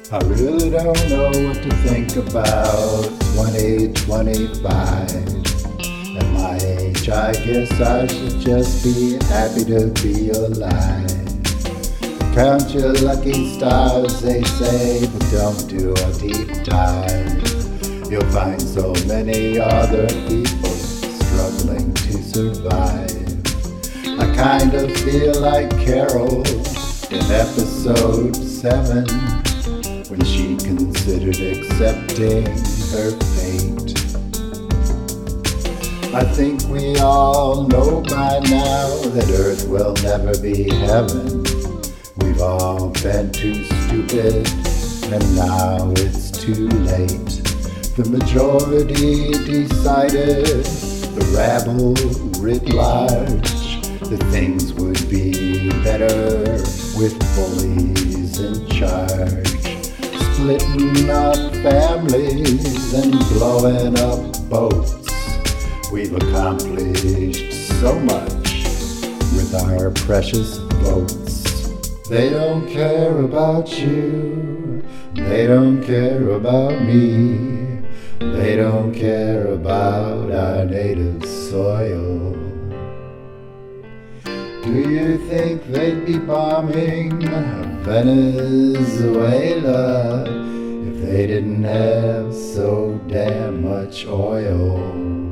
I really don't know what to think about 2025. At my age, I guess I should just be happy to be alive. Count your lucky stars, they say, but don't do a deep dive. You'll find so many other people struggling to survive. I kind of feel like Carol in episode 7, when she considered accepting her fate. I think we all know by now that Earth will never be heaven. We've all been too stupid, and now it's too late. The majority decided, the rabble writ large, that things would be better with bullies in charge. Splitting up families and blowing up boats. We've accomplished so much with our precious votes. They don't care about you, they don't care about me, they don't care about our native soil. Do you think they'd be bombing Venezuela if they didn't have so damn much oil?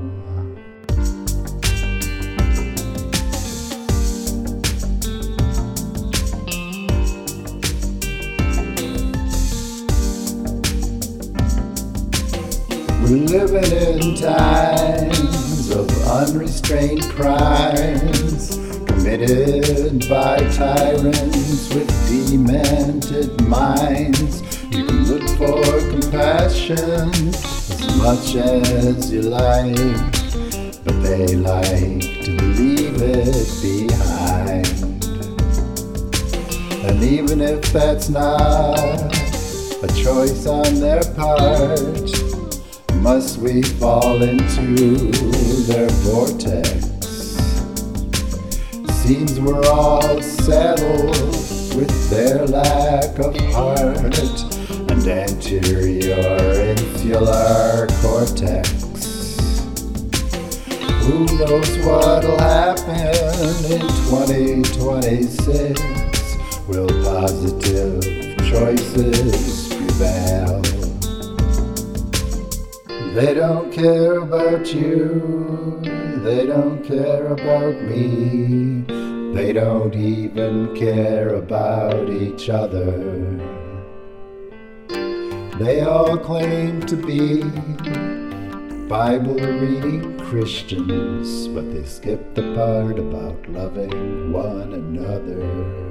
We're living in times of unrestrained crimes committed by tyrants with demented minds. You can look for compassion as much as you like, but they like to leave it behind. And even if that's not a choice on their part, must we fall into their vortex? Seems we're all settled with their lack of heart and anterior insular cortex. Who knows what'll happen in 2026? Will positive choices prevail? They don't care about you, they don't care about me, they don't even care about each other. They all claim to be Bible-reading Christians, but they skip the part about loving one another.